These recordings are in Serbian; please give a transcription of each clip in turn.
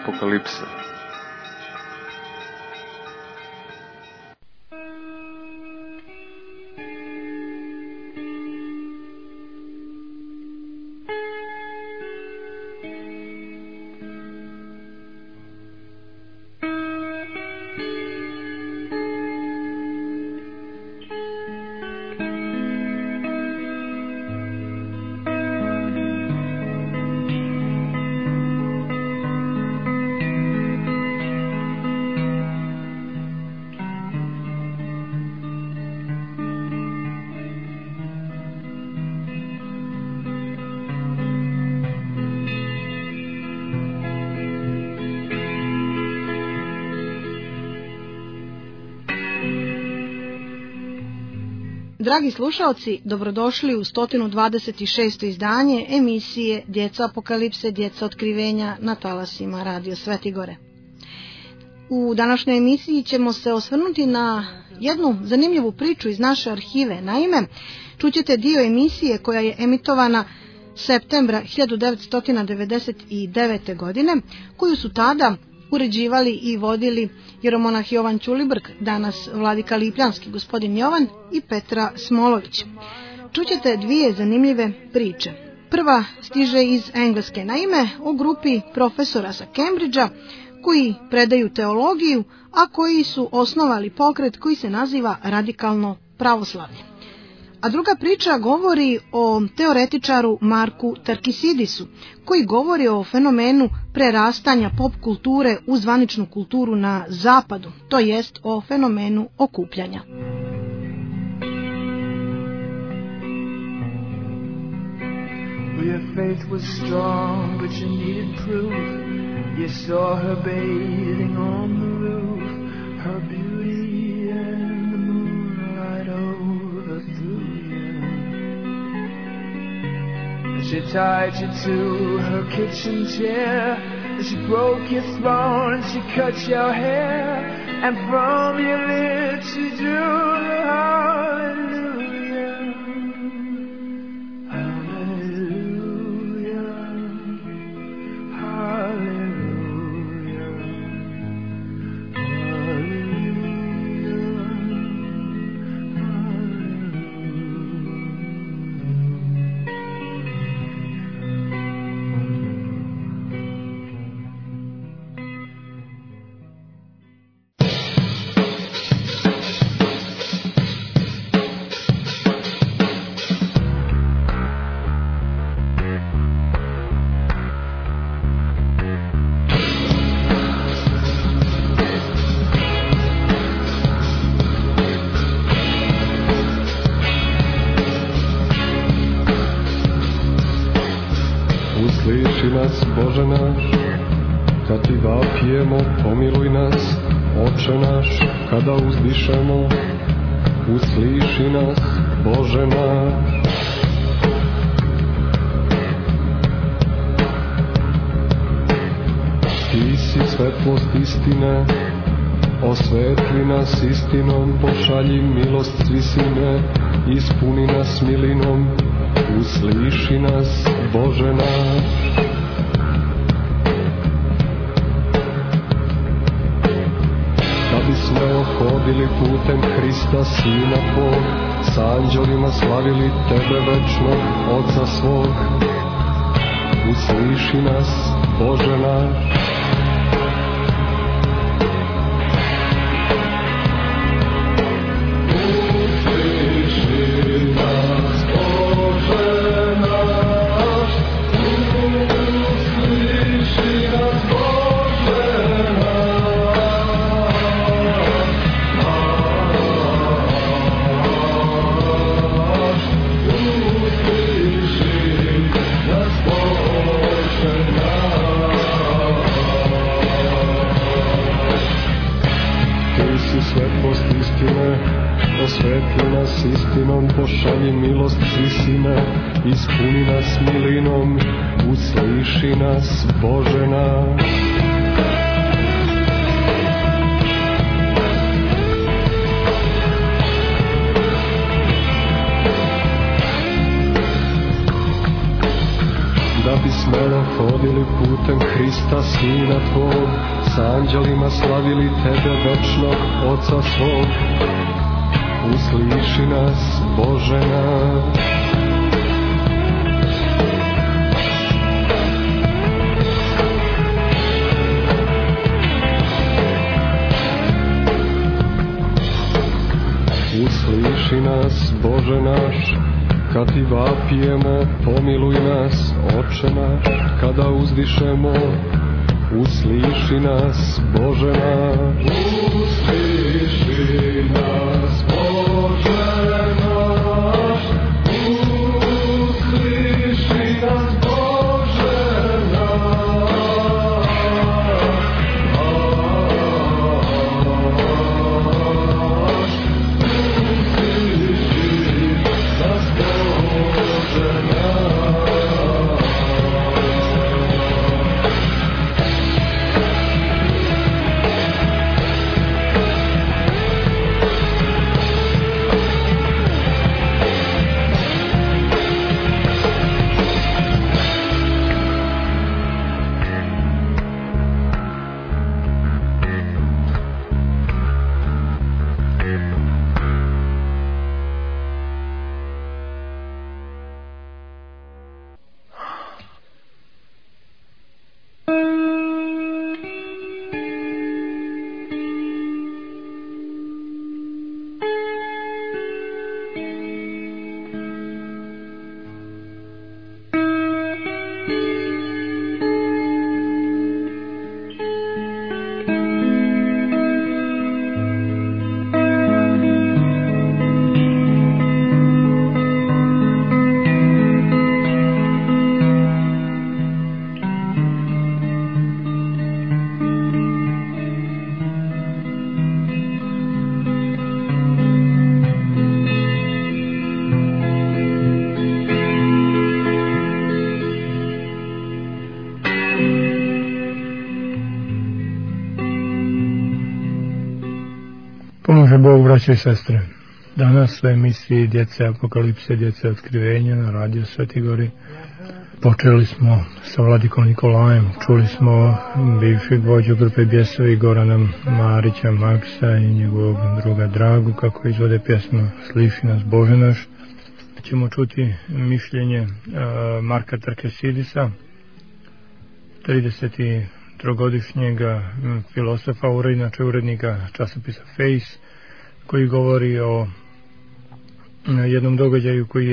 Apokalipse. Dragi slušaoci, dobrodošli u 126. izdanje emisije Djeca Apokalipse, Djeca otkrivenja na talasima Radio Svetigore. U današnjoj emisiji ćemo se osvrnuti na jednu zanimljivu priču iz naše arhive. Naime, čućete dio emisije koja je emitovana septembra 1999. godine, koju su tada uređivali i vodili jeromonah Jovan Ćulibrk, danas vladika Lipljanski, gospodin Jovan, i Petra Smolović. Čućete dvije zanimljive priče. Prva stiže iz Engleske, naime o grupi profesora sa Cambridgea koji predaju teologiju, a koji su osnovali pokret koji se naziva radikalno pravoslavlje. A druga priča govori o teoretičaru Marku Tarkisidisu, koji govori o fenomenu prerastanja pop kulture u zvaničnu kulturu na zapadu, to jest o fenomenu okupljanja. Your faith was strong, but you needed proof. You saw her bathing on the roof, her beauty and the moonlight overthrew you. And she tied you to her kitchen chair, and she broke your throne, and she cut your hair, and from your lips she drew the hallelujah. Bože naš, kad ti vapijemo, pomiluj nas, Oče naš, kada uzdišemo, usliši nas, Bože naš. Ti si svetlost istine, osvetli nas istinom, pošalji milost svisine, ispuni nas milinom, usliši nas, Bože naš. Smo hodili putem Hrista, Sina Tvog, s anđelima slavili Tebe večno, Oca svog. Usliši nas, Bože naš. Osvetli nas istinom, pošalji milost svisine, ispuni nas milinom, usliši nas, Bože naš. Da bi smelo hodili vodili putem Hrista Sina Tvog, s anđelima slavili Tebe večnog Oca svog. Usliši nas, Bože naš. Usliši nas, Bože naš, kad Ti vapijemo, pomiluj nas, Oče naš, kada uzdišemo, usliši nas, Bože naš. Usliši nas, Bože naš, usliši nas, Bože naš. Pomože Bog, braće i sestre. Danas u emisiji Djece Apokalipse, Djece Otkrivenja na Radio Svetigori počeli smo sa Vladikom Nikolajem. Čuli smo bivšeg vođu grupe Bjesovi Gorana Marića Maksa i njegovog druga Dragu kako izvode pjesmu Sliši nas, Bože naš. Ćemo čuti mišljenje Marka Tarkesidisa, 33-godišnjeg filosofa, inače urednika časopisa Face, koji govori o jednom događaju koji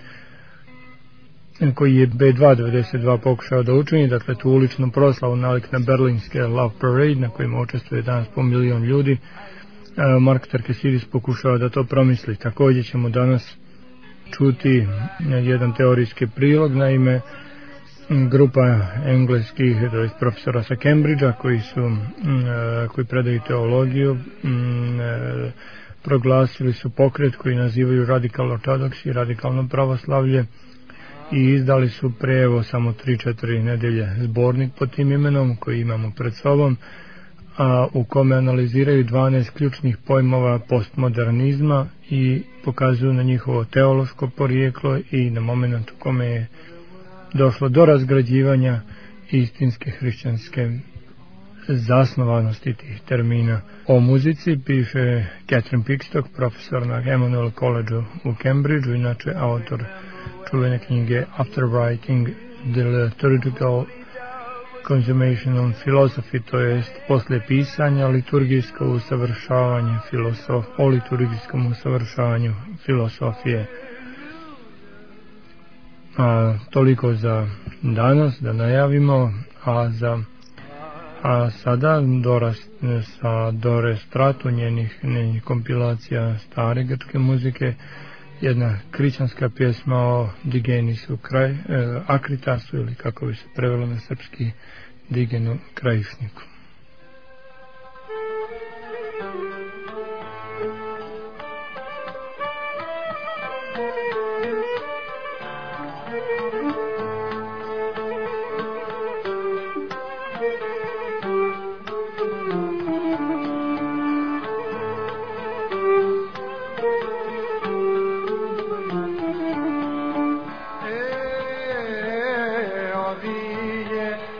je B292 pokušao da učini, dakle tu uličnu proslavu nalik na berlinske Love Parade na kojima učestvuje danas po 1 milion ljudi. Mark Tarkesidis pokušao da to promisli. Također ćemo danas čuti jedan teorijski prilog, naime grupa engleskih profesora sa Cambridgea koji predaju teologiju proglasili su pokret koji nazivaju Radical Orthodoxy i radikalno pravoslavlje i izdali su pre evo samo 3-4 nedelje zbornik pod tim imenom koji imamo pred sobom, a u kome analiziraju 12 ključnih pojmova postmodernizma i pokazuju na njihovo teološko porijeklo i na moment u kome je došlo do razgrađivanja istinske hrišćanske zasnovanosti tih termina. O muzici piše Catherine Pickstock, profesor na Emmanuel College u Cambridgeu, inače autor čuvene knjige After Writing the Liturgical Consummation Philosophy, to jest poslije pisanja liturgijsko usavršavanje o liturgijskom usavršavanju filosofije. Toliko za danas da najavimo, a sada Dore Stratu njenih kompilacija stare grčke muzike, jedna kričanska pjesma o Digenisu Akritasu, ili kako bi se prevelo na srpski Digenu krajišniku. Avije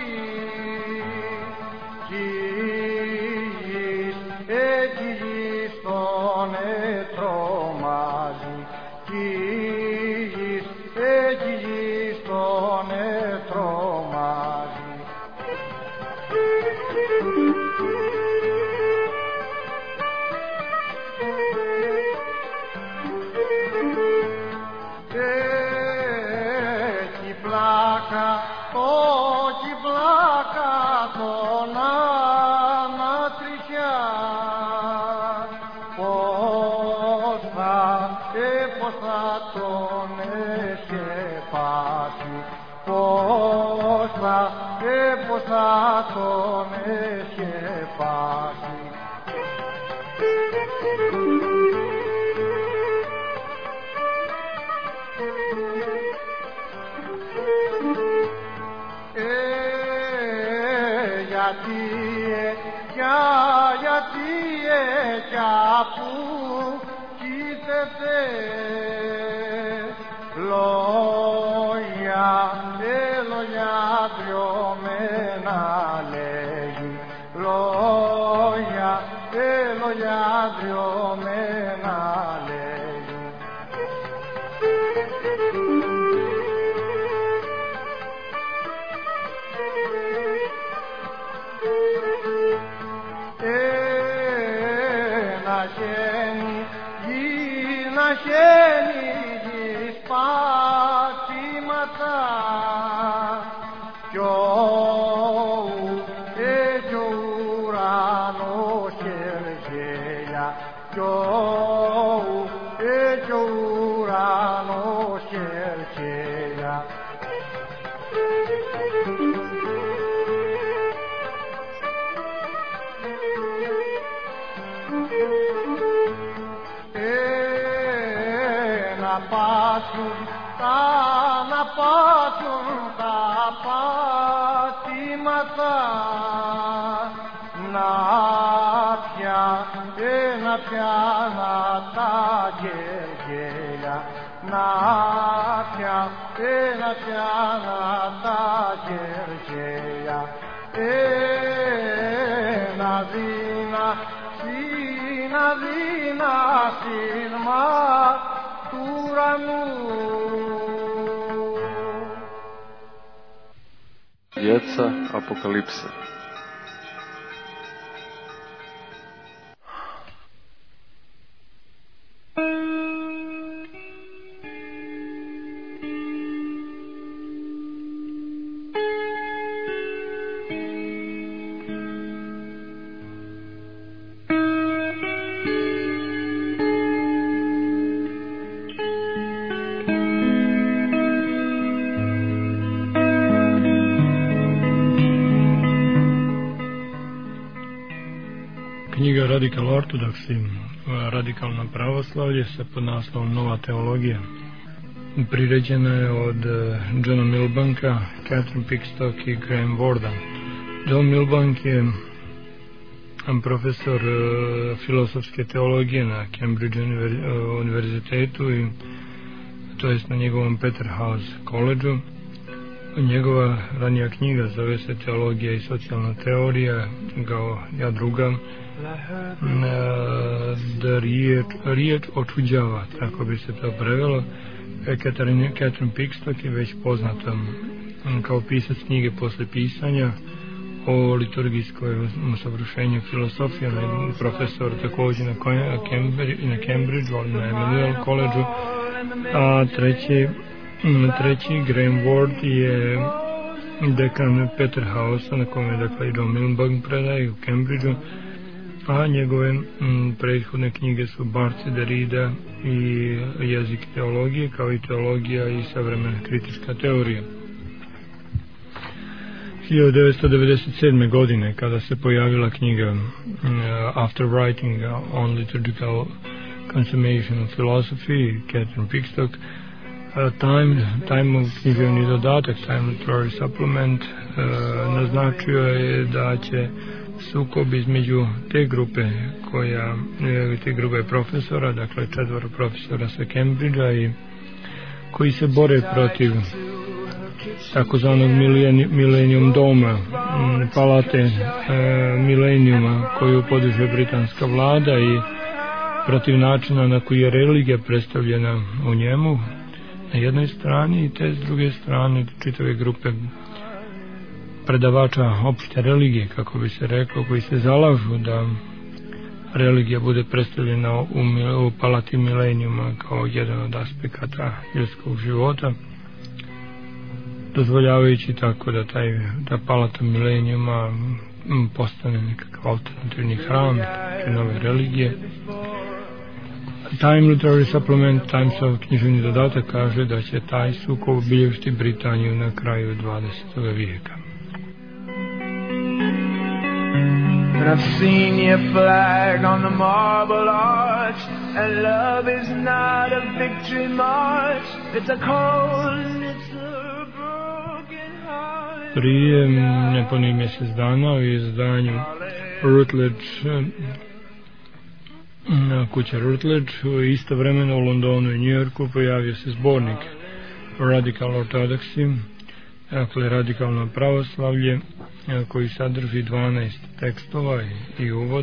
Djeca apokalipse. Knjiga Radical Orthodoxy, radikalno pravoslavlje sa podnaslovom Nova teologija. Priređena je od Johna Milbanka, Catherine Pickstock i Graham Warda. John Milbank je profesor filosofske teologije na Cambridge univerzitetu i to jest na njegovom Peterhouse College-u. Njegova ranija knjiga zove se Teologija i socijalna teorija, ja druga, da riječ očuđava, tako bi se to prevelo. Catherine Pickstock je već poznata kao pisac knjige posle pisanja o liturgijskoj usavršenju filosofije, profesor također na Cambridge, na Emmanuel College-u, a treći Graham Ward je dekan Peterhouse, na kome dakle i John Milbank predaje u Cambridgeu, a njegove prethodne knjige su Barci Derrida i Jezik teologije, kao i teologija i savremena kritička teorija. 1997. godine, kada se pojavila knjiga After Writing on Liturgical Consummation of Philosophy, Catherine Pickstock, Time književni dodatak, Time Literary Supplement, naznačio je da će sukob između te grupe profesora, dakle 4 profesora sa Cambridgea i koji se bore protiv takozvanog Millennium doma, palate Millenniuma koju podiže britanska vlada i protiv načina na koji je religija predstavljena u njemu na jednoj strani, i te s druge strane čitave grupe predavača opšte religije, kako bi se reklo, koji se zalažu da religija bude predstavljena u palati Millenniuma kao jedan od aspekata ljudskog života, dozvoljavajući tako da ta palata Millenniuma postane nekakav alternativni hram nove religije. Time Literary Supplement, Timesov književni dodatak kaže da će taj sukob obilježiti Britaniju na kraju 20. vijeka. And I've seen your flag on the marble arch, and love is not a victory march, it's a cold and it's a broken heart. Prije nepunih mjesec dana u izdanju Routledge, kuća Routledge, istovremeno u Londonu i Njujorku pojavio se zbornik Radical Orthodoxy, dakle radikalno pravoslavlje, koji sadrži 12 tekstova i uvod,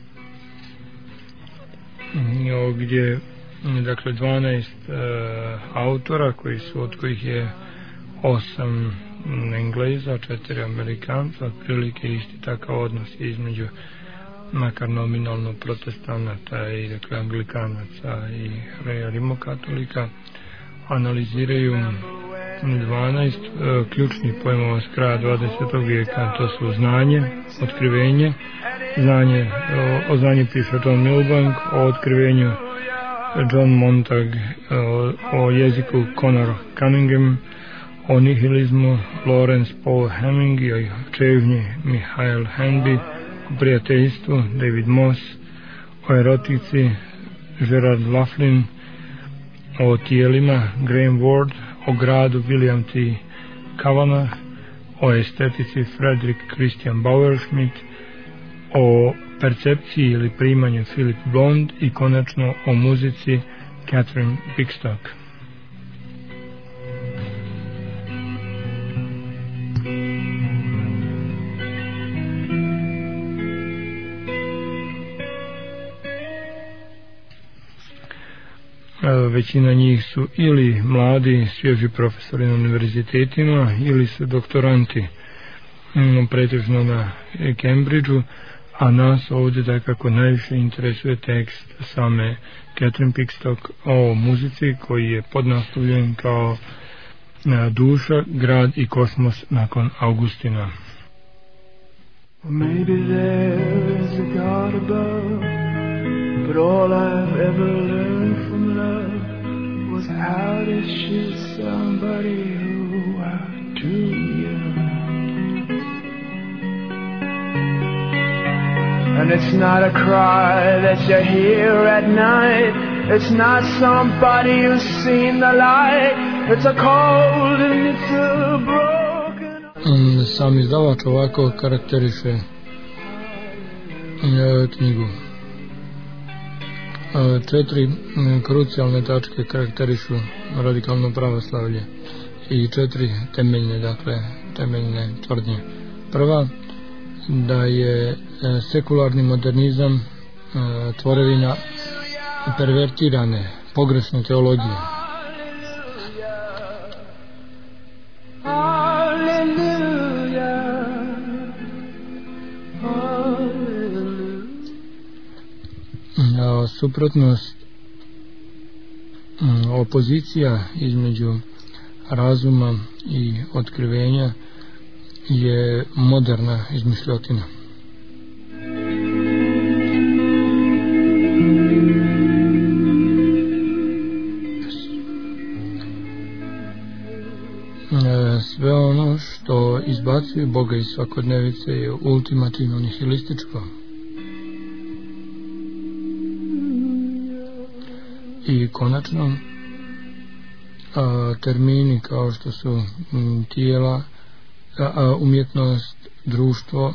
gdje dakle 12 autora od kojih je 8 Engleza, 4 Amerikanca, otprilike isti takav odnos između makar nominalno protestanata i dakle anglikanaca i rimokatolika, analiziraju 12 ključnih pojmova s kraja 20. vijeka. To su znanje, otkrivenje, o znanju piše John Milbank, o otkrivenju John Montag, o jeziku Conor Cunningham, o nihilizmu Lawrence Paul Hemming i o čežnji Michael Hanby, o prijateljstvu David Moss, o erotici Gerard Laughlin, o tijelima Graham Ward, o gradu William T. Kavanagh, o estetici Frederick Christian Bauerschmidt, o percepciji ili primanju Philip Blond i konačno o muzici Catherine Bickstock. Većina njih su ili mladi, svježi profesori na univerzitetima ili su doktoranti, pretežno na Cambridgeu, a nas ovdje da kako najviše interesuje tekst same Catherine Bickstock o muzici koji je podnastavljen kao duša, grad i kosmos nakon Augustina. Maybe there is a God above, but all I've ever learned from love was how to shoot somebody who are too young. And it's not a cry that you hear at night, it's not somebody who's seen the light, it's a cold and it's a broken. Sam izdavač ovako karakteriše knjigu. 4 krucijalne tačke karakterišu radikalno pravoslavlje i 4 temeljne tvrdnje. Prva, da je sekularni modernizam tvorevina pervertirane, pogrešne teologije. Suprotnost, opozicija između razuma i otkrivenja je moderna izmišljotina. Sve ono što izbacuje Boga iz svakodnevice je ultimativno nihilističko. I konačno termini kao što su tijela, umjetnost, društvo,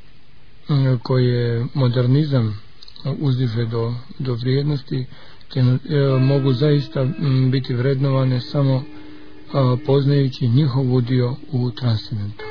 koje modernizam uzdiže do vrijednosti, mogu zaista biti vrednovane samo poznajući njihov udio u transcendentu.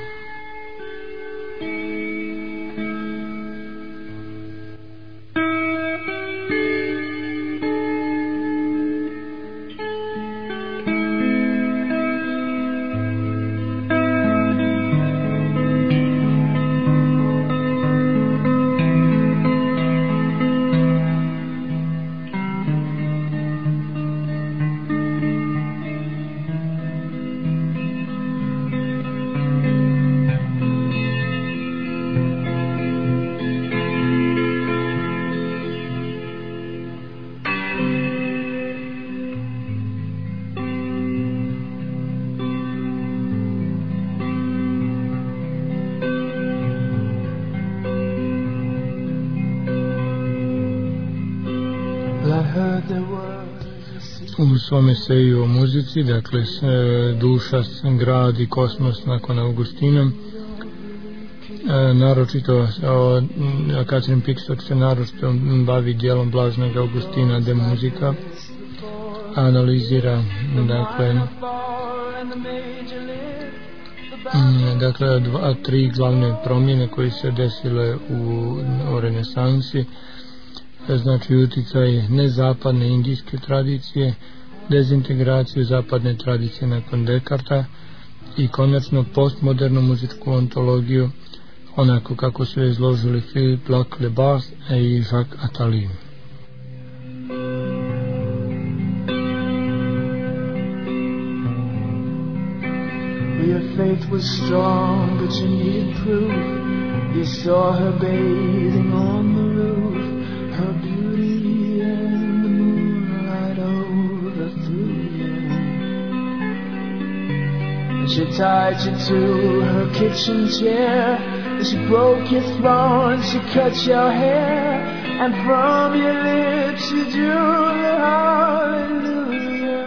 U svome eseju o muzici, dakle duša, grad i kosmos nakon Augustina, naročito Katrin Pickstock se naročito bavi djelom blažnog Augustina de muzika, analizira tri glavne promjene koje se desile u renesansi, znači uticaj nezapadne indijske tradicije, dezintegraciju zapadne tradicije nakon Dekarta i konačno postmodernu muzičku ontologiju, onako kako su je izložili Philippe Lac-Lebas i Jacques Attali. Your faith was strong, but you needed proof. You saw her bathing on the roof, her beauty and the moonlight overthrew you. And she tied you to her kitchen chair, and she broke your throne, she cut your hair, and from your lips she drew the hallelujah.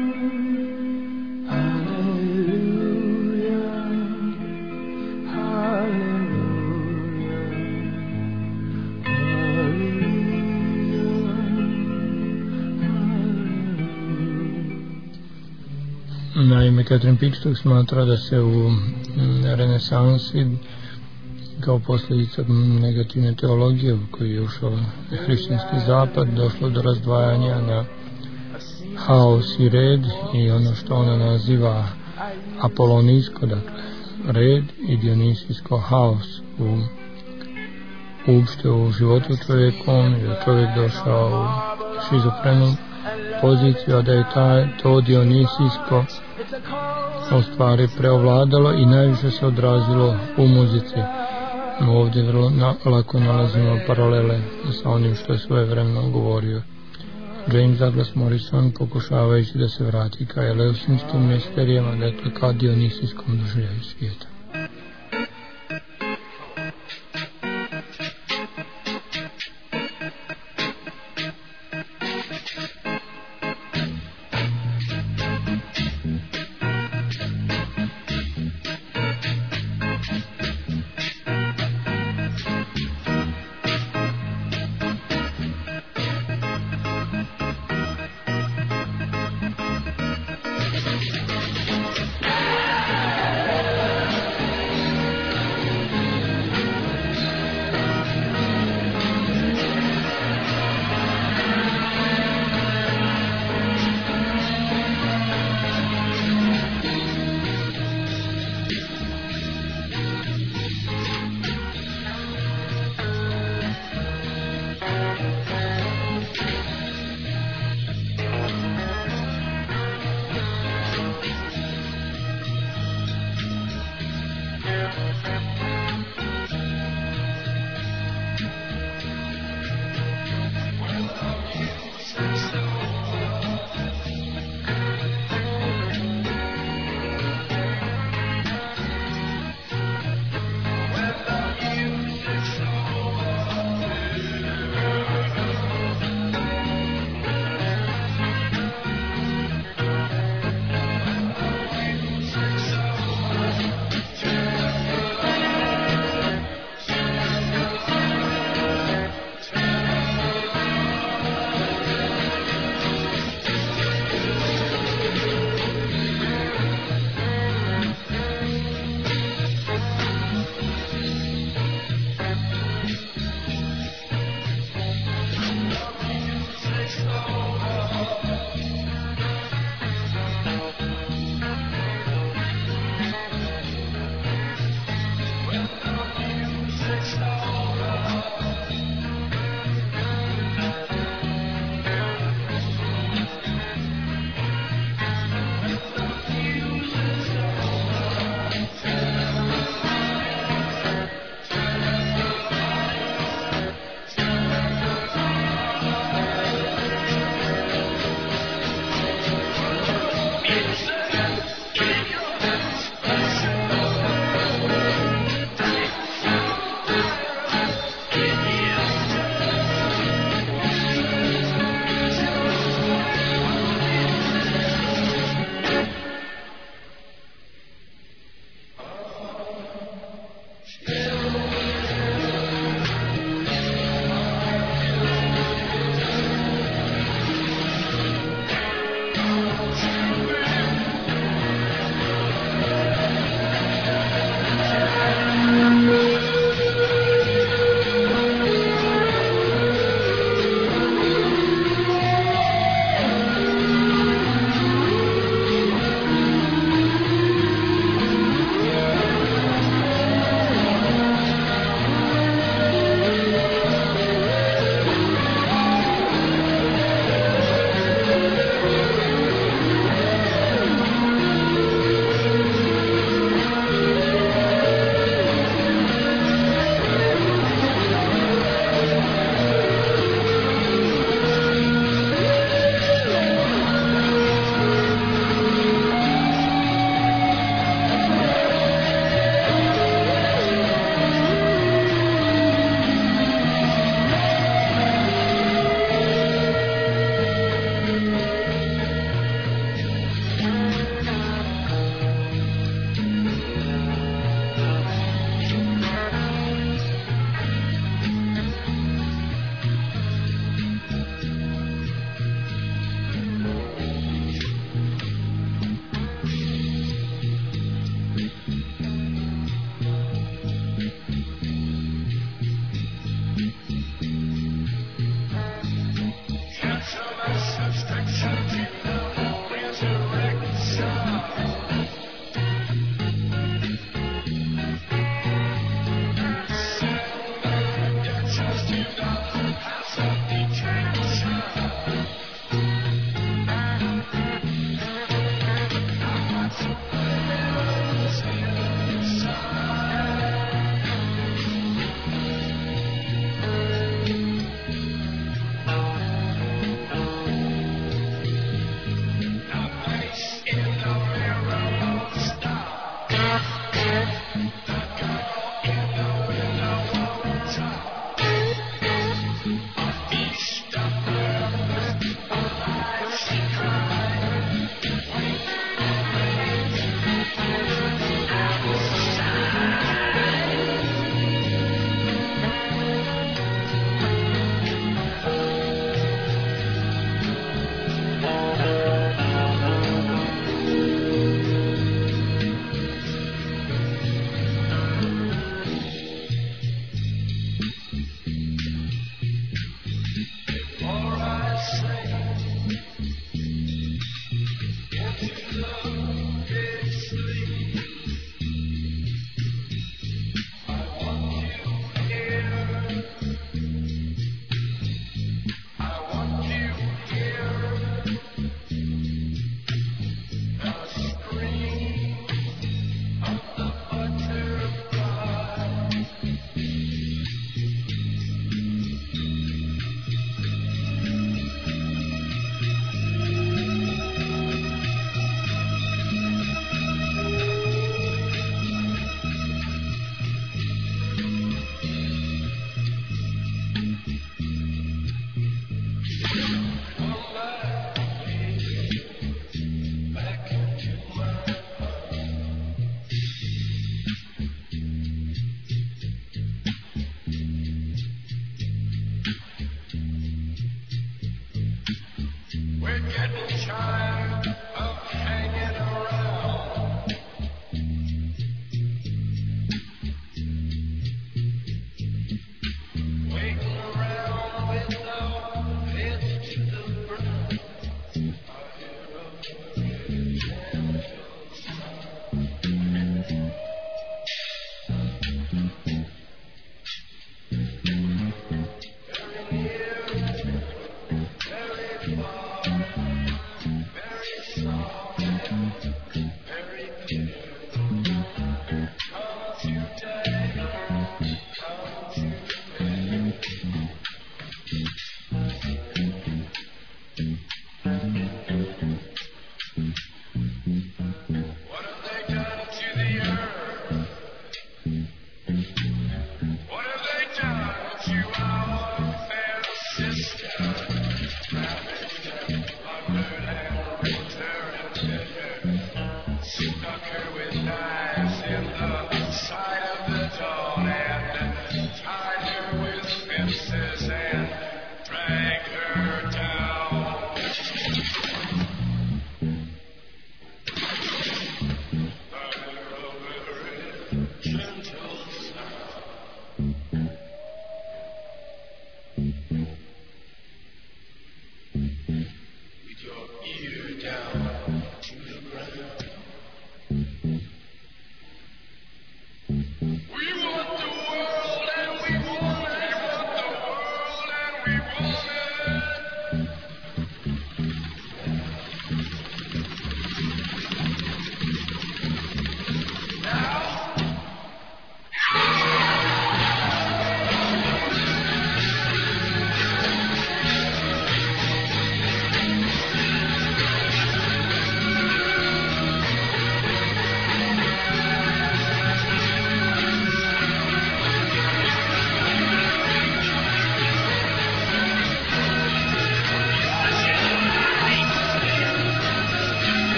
Naime, Katrin Pickstock smatra da se u renesansi kao posljedica negativne teologije u koju je ušao hrišćanski zapad došlo do razdvajanja na haos i red i ono što ona naziva apolonijsko, dakle red, i dionisijsko haos uopšte u životu čovjekom, i da čovjek došao u šizofrenu poziciju, a da je to dionisijsko u stvari preovladalo i najviše se odrazilo u muzici. Ovdje vrlo lako nalazimo paralele sa onim što je svojevremeno govorio James Douglas Morrison, pokušavajući da se vrati ka eleusinskim misterijama, dakle ka dionisijskom doživljaju svijeta.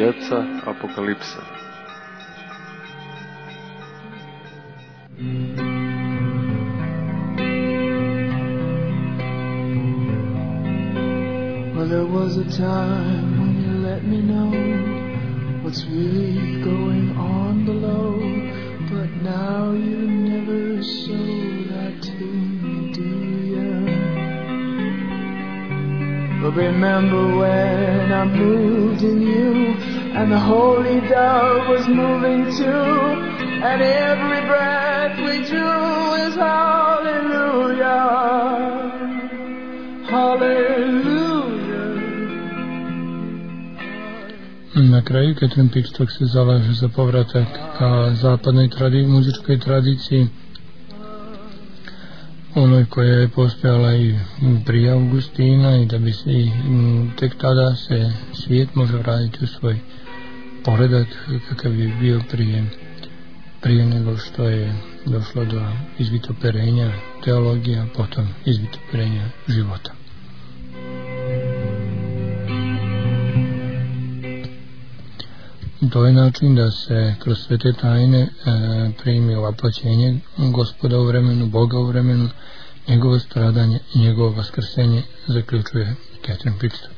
sveca apokalipsa. Well, there was a time when you let me know what's really going on below, but now you never show that to me, do ya? But remember when I moved in you, and the holy dove was moving too, and every breath we drew is hallelujah, hallelujah. Na kraju Catherine Pitchstock se zalaže za povratak ka zapadnoj muzičkoj tradiciji, onoj koja je postojala i prije Augustina, i da bi se tek tada se svijet može vratiti u svoj poredak kakav je bio prije nego što je došlo do izvitoperenja teologija, potom izvitoperenja života. To je način da se kroz sve te tajne primi vaplaćenje Gospoda u vremenu, Boga u vremenu, njegovo stradanje i njegovo vaskrsenje, zaključuje Catherine Pitchstock.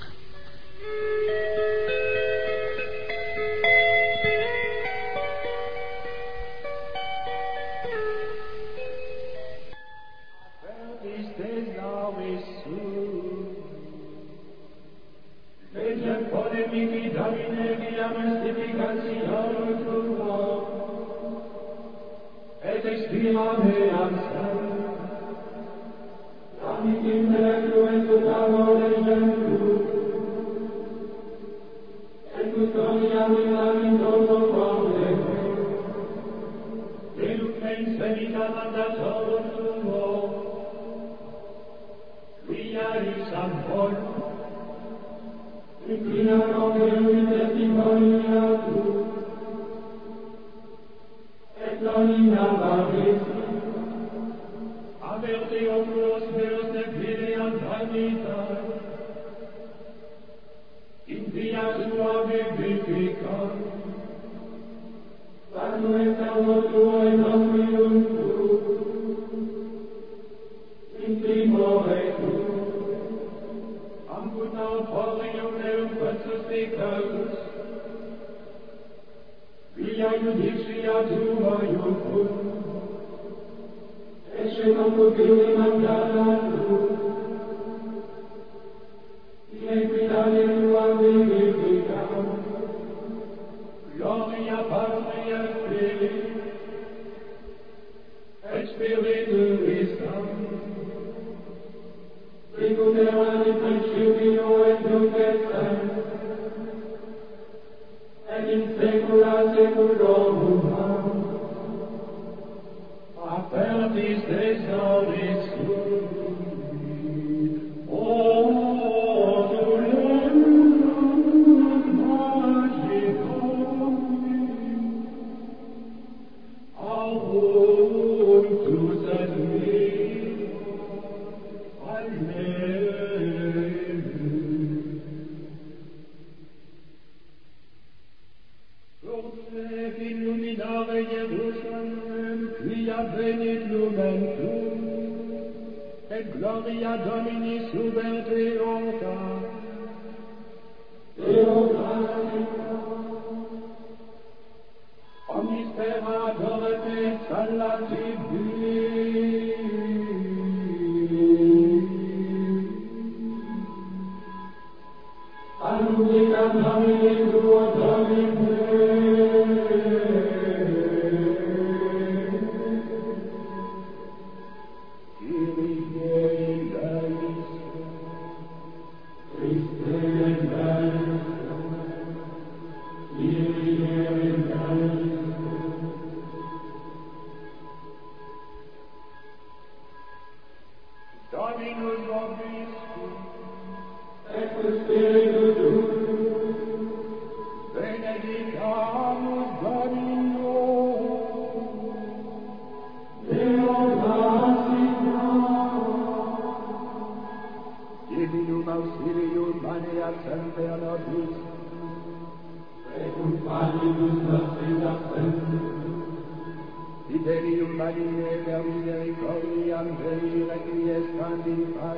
Idelium Maria, der Misericordiam Dei, requies candidat.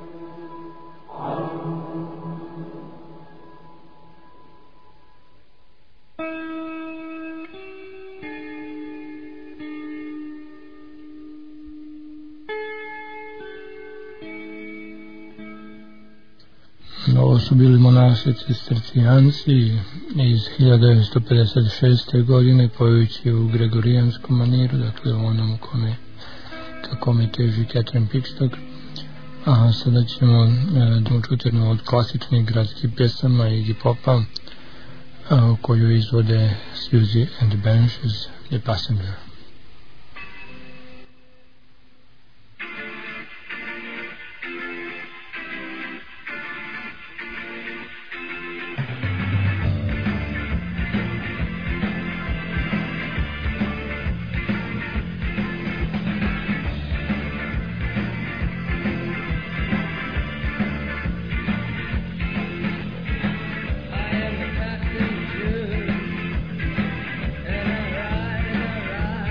Ovo su bili monasi cistercijanci iz 1956. godine, pojući u gregorijanskom maniru, dakle u onom kakome teži Catherine Pickstock. A sada ćemo čuti jednu od klasičnih gradskih pjesama i hip-hopa koju izvode Susie and the Banshees, The Passenger. I am the passenger, and I ride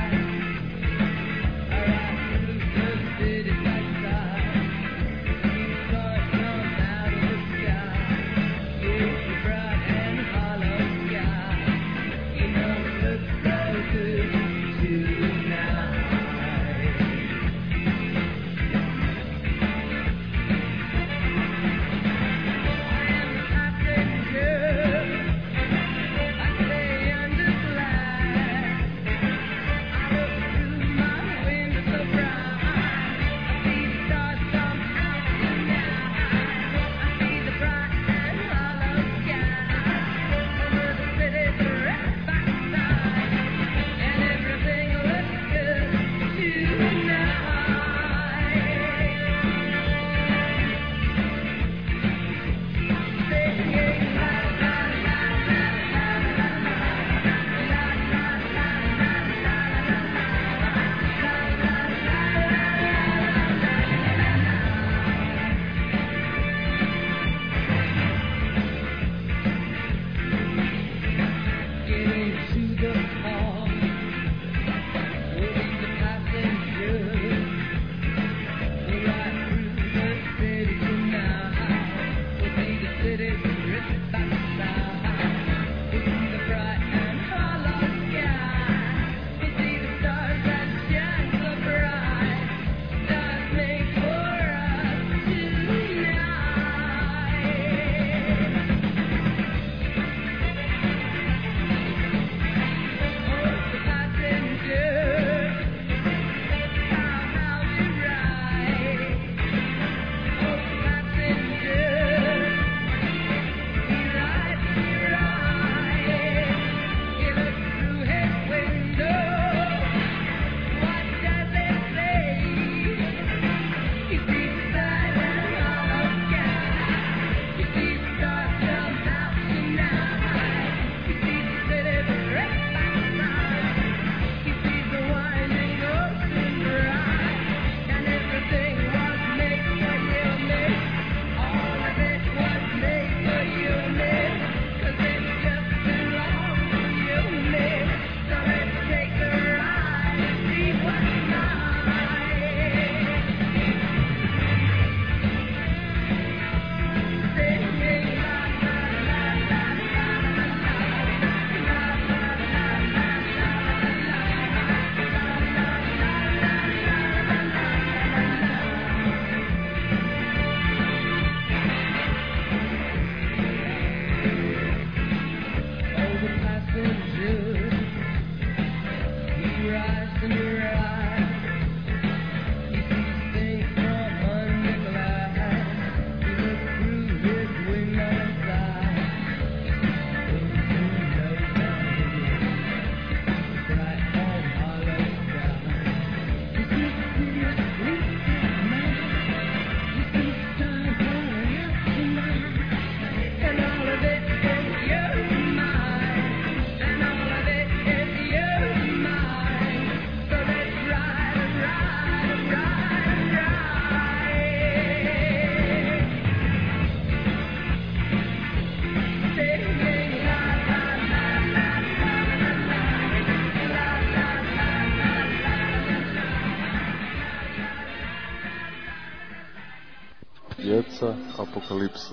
djeca apokalipse.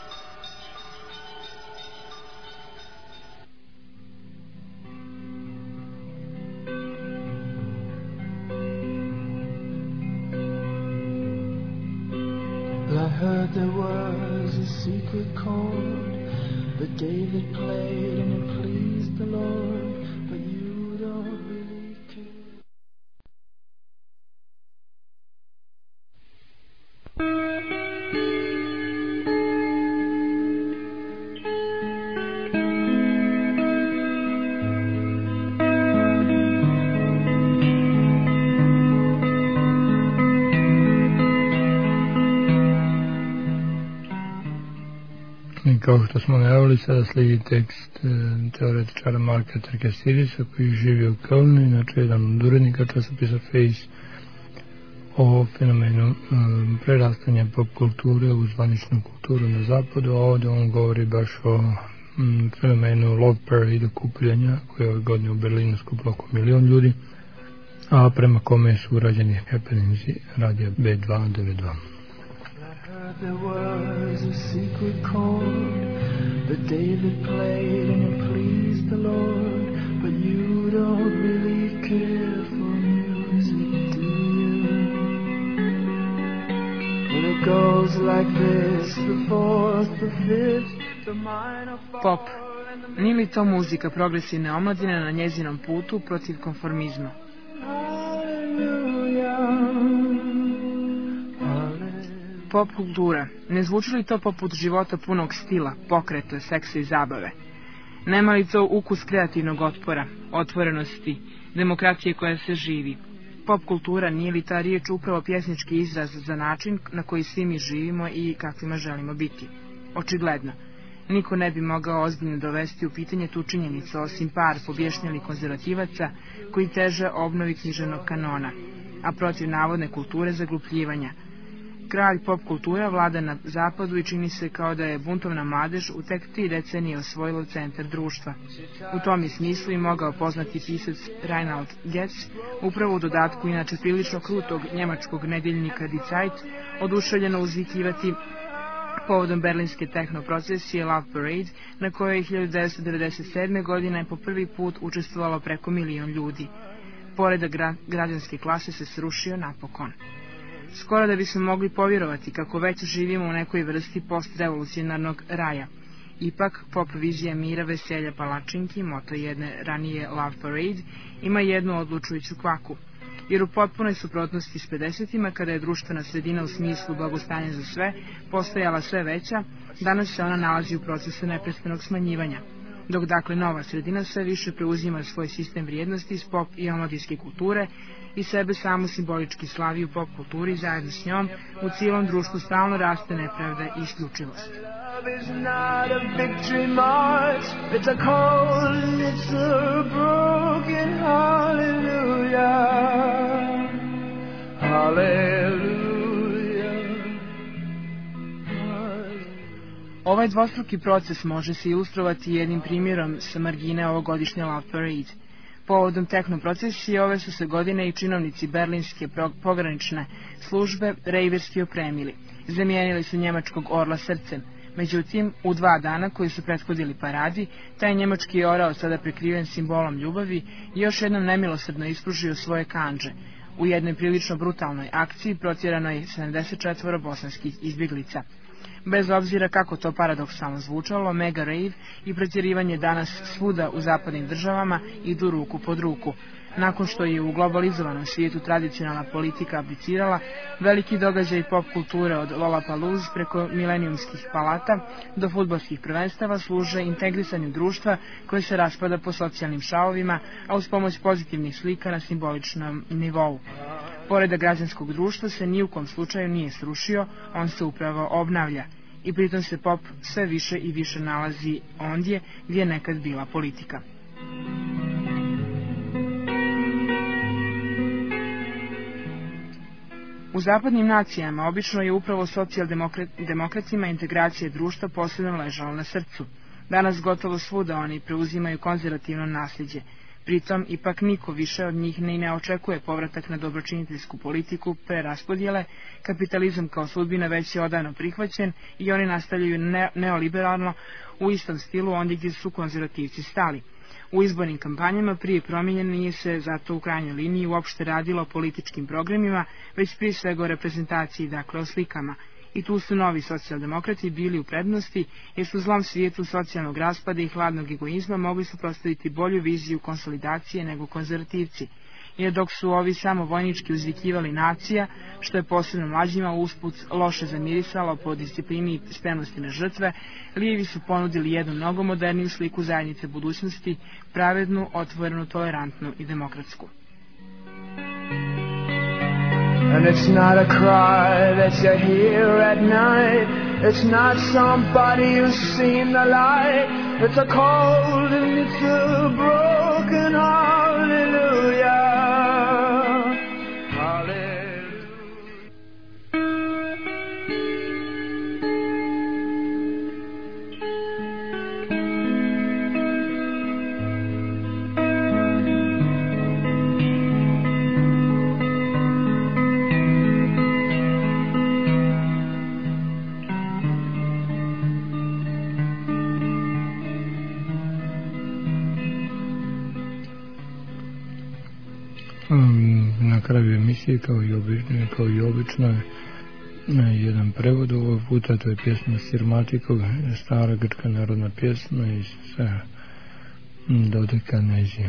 I heard there was a secret chord that David played and it pleased the Lord, but you don't really care. Kao što smo najavili, sada slijedi tekst teoretičara Marka Terkesirisa koji živi u Kölnu, inače jedan od urednika časopisa Face, o fenomenu prerastanja pop kulture u zvaničnu kulturu na zapadu, a ovdje on govori baš o fenomenu Love Parade, okupljanja koje je ove godine u Berlinu skupilo oko 1 milion ljudi, a prema kome su urađeni happeningsi radija B292. There was a secret chord that David played and it pleased the Lord, but you don't really care for music, do you? Well, it goes like this, the fourth, the fifth, the minor fall. Pop. Nije li to muzika progresivne omladine na njezinom putu protiv konformizma? Pop kultura. Ne zvuči li to poput života punog stila, pokreta, seksa i zabave? Nema li to ukus kreativnog otpora, otvorenosti, demokratije koja se živi? Pop kultura, nije li ta riječ upravo pjesnički izraz za način na koji svi mi živimo i kakvima želimo biti? Očigledno. Niko ne bi mogao ozbiljno dovesti u pitanje tu činjenicu, osim par pobješnjelih konzervativaca koji teže obnovi književnog kanona, a protiv navodne kulture zaglupljivanja. Kralj pop kultura vlada na zapadu i čini se kao da je buntovna mladež u tek 3 decenije osvojilo centar društva. U tom je smislu i mogao poznati pisac Reinhard Getz, upravo u dodatku inače prilično krutog njemačkog nedeljnika Die Zeit, oduševljeno uzvikivati povodom berlinske tehnoprocesije Love Parade, na kojoj je 1997. godine po prvi put učestvovalo preko 1 milion ljudi. Poredak građanske klase se srušio napokon. Skoro da bismo mogli povjerovati kako već živimo u nekoj vrsti postrevolucionarnog raja. Ipak, pop vizija mira, veselja, palačinki, moto jedne ranije Love Parade, ima jednu odlučujuću kvaku. Jer u potpunoj suprotnosti s 50-ima, kada je društvena sredina u smislu blagostanja za sve postojala sve veća, danas se ona nalazi u procesu neprestanog smanjivanja. Dok dakle nova sredina sve više preuzima svoj sistem vrijednosti iz pop i omladinske kulture i sebe samu simbolički slavi u pop kulturi, zajedno s njom u cijelom društvu stalno raste nepravda i isključivost. Love is not a victory march, it's a cold and it's a broken hallelujah, hallelujah. Ovaj dvostruki proces može se ilustrovati jednim primjerom sa margine ovogodišnje Love Parade. Povodom tehnoprocesije ove su se godine i činovnici berlinske pogranične službe rejverski opremili. Zamijenili su njemačkog orla srcem. Međutim, u 2 dana koji su prethodili paradi, taj njemački orao, sada prekriven simbolom ljubavi, još jednom nemilosrdno ispružio svoje kandže. U jednoj prilično brutalnoj akciji protjerano je 74 bosanskih izbjeglica. Bez obzira kako to paradoksalno zvučalo, mega rave i pretjerivanje danas svuda u zapadnim državama idu ruku pod ruku. Nakon što je u globalizovanom svijetu tradicionalna politika abdicirala, veliki događaj pop kulture od Lollapalooza preko milenijumskih palata do fudbalskih prvenstava služe integrisanju društva koje se raspada po socijalnim šavovima, a uz pomoć pozitivnih slika na simboličnom nivou. Poredak građanskog društva se ni u kom slučaju nije srušio, on se upravo obnavlja. I pritom se pop sve više i više nalazi ondje gdje je nekad bila politika. U zapadnim nacijama obično je upravo socijaldemokratima integracija društva posebno ležala na srcu. Danas gotovo svuda oni preuzimaju konzervativno nasljeđe. Pritom, ipak niko više od njih ne očekuje povratak na dobročiniteljsku politiku preraspodjele, kapitalizam kao sudbina već je odavno prihvaćen i oni nastavljaju neoliberalno u istom stilu ondje gdje su konzervativci stali. U izbornim kampanjama prije promjene nije se zato u krajnjoj liniji uopšte radilo o političkim programima, već prije svega o reprezentaciji, dakle o slikama. I tu su novi socijaldemokrati bili u prednosti, jer su u zlom svijetu socijalnog raspada i hladnog egoizma mogli suprotstaviti bolju viziju konsolidacije nego konzervativci. Jer dok su ovi samo vojnički uzvikivali nacija, što je posebno mlađima usput loše zamirisalo po disciplini i spremnosti na žrtve, lijevi su ponudili jednu mnogo moderniju sliku zajednice budućnosti, pravednu, otvorenu, tolerantnu i demokratsku. And it's not a cry that you hear at night. It's not somebody who's seen the light. It's a cold and it's a broken hallelujah. Na kraju emisije kao i obično jedan prevod ovog puta, to je pjesma Sirmatikov, stara grčka narodna pjesma iz Dodekanezije.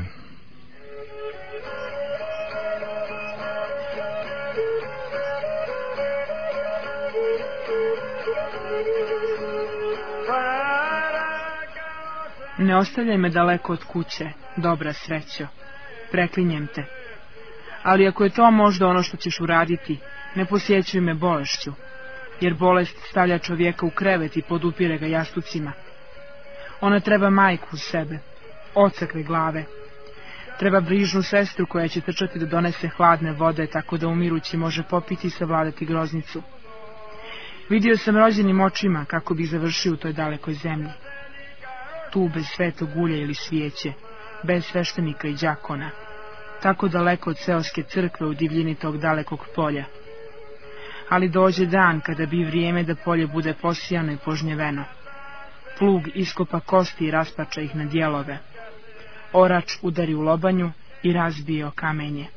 Ne ostavljaj me daleko od kuće, dobra srećo, preklinjem te. Ali ako je to možda ono što ćeš uraditi, ne posjećuj me bolešću, jer bolest stavlja čovjeka u krevet i podupire ga jastucima. Ona treba majku uz sebe, oca kraj glave. Treba brižnu sestru koja će trčati da donese hladne vode, tako da umirući može popiti i savladati groznicu. Vidio sam rođenim očima kako bi završio u toj dalekoj zemlji. Tu bez svetog ulja ili svijeće, bez sveštenika i đakona, tako daleko od seoske crkve u divljini tog dalekog polja. Ali dođe dan kada bi vrijeme da polje bude posijano i požnjeveno. Plug iskopa kosti i raspača ih na dijelove. Orač udari u lobanju i razbije o kamenje.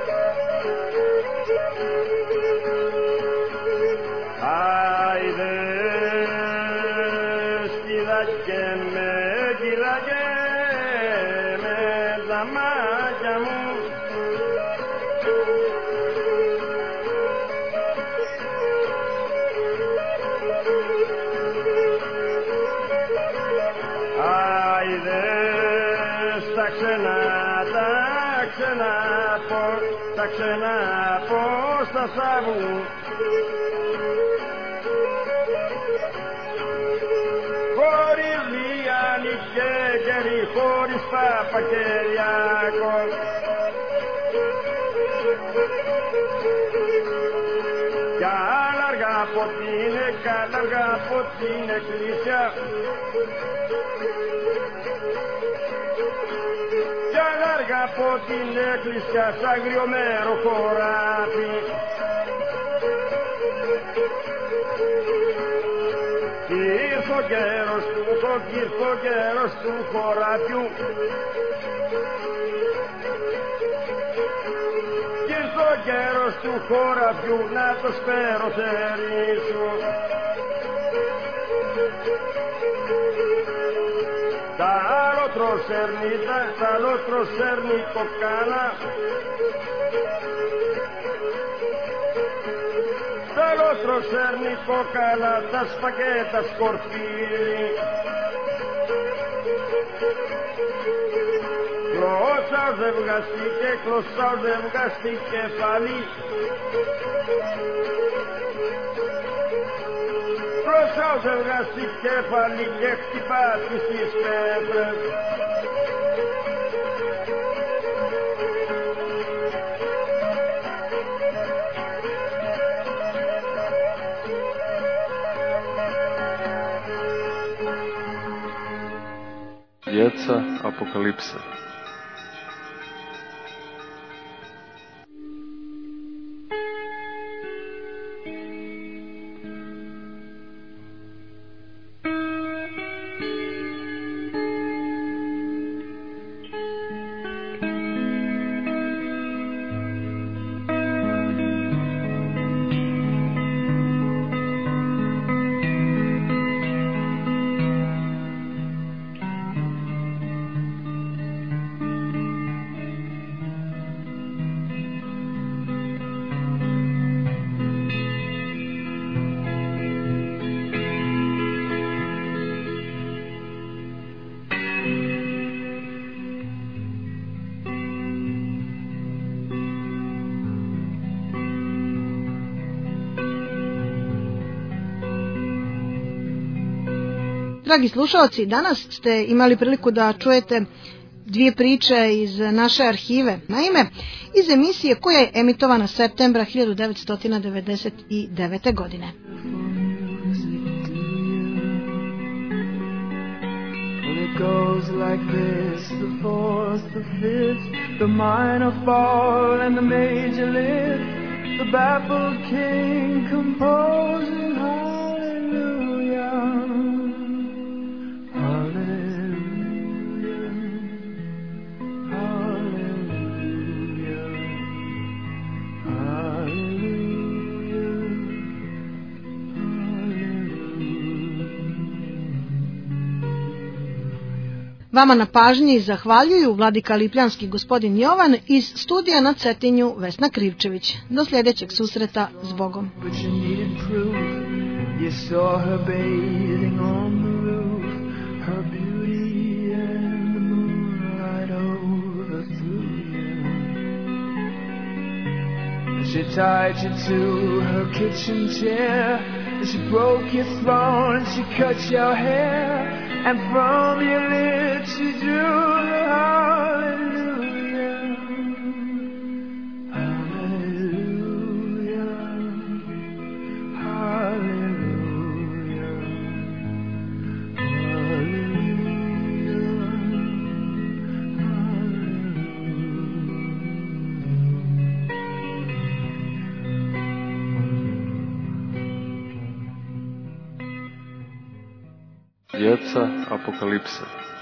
Aide μάγια μου. Άιδες τα ξένα πως τα Σάβου. Χωρίς Λιάννη και Γερή, χωρίς Παπακελιάκο. Κι άλλαργα από την εκκλησιά. Κι άλλαργα από την εκκλησιά, σ' αγριωμένο χωράφι. Ήρθε ο καιρός του χωράφιου. Κι ήρθε ο καιρός του χωράφιου, να το σπέρω θερί σου. Τα άλλο τροσέρνει κοκκάλα. Τα άλλο τροσέρνει κοκκάλα, τα σπαγέτα σκορπίλι. Κλώσσαος δεν βγαστεί κεφάλι. Κλώσσαος δεν βγαστεί κεφάλι και χτυπάτη στις πέτρες. Djeca apokalipse. Dragi slušalci, danas ste imali priliku da čujete dvije priče iz naše arhive. Naime, iz emisije koja je emitovana septembra 1999. godine. It goes like this, the fourth, the fifth, the minor fall and the major lift, the baffled king composing hallelujah. Vama na pažnji zahvaljuju vladika Lipljanski gospodin Jovan iz studija na Cetinju Vesna Krivčević. Do sljedećeg susreta s Bogom. She tied you to her kitchen chair, she broke your throne, she cut your hair, and from your lips she drew the hallelujah, hallelujah, hallelujah, Djeca apokalipse.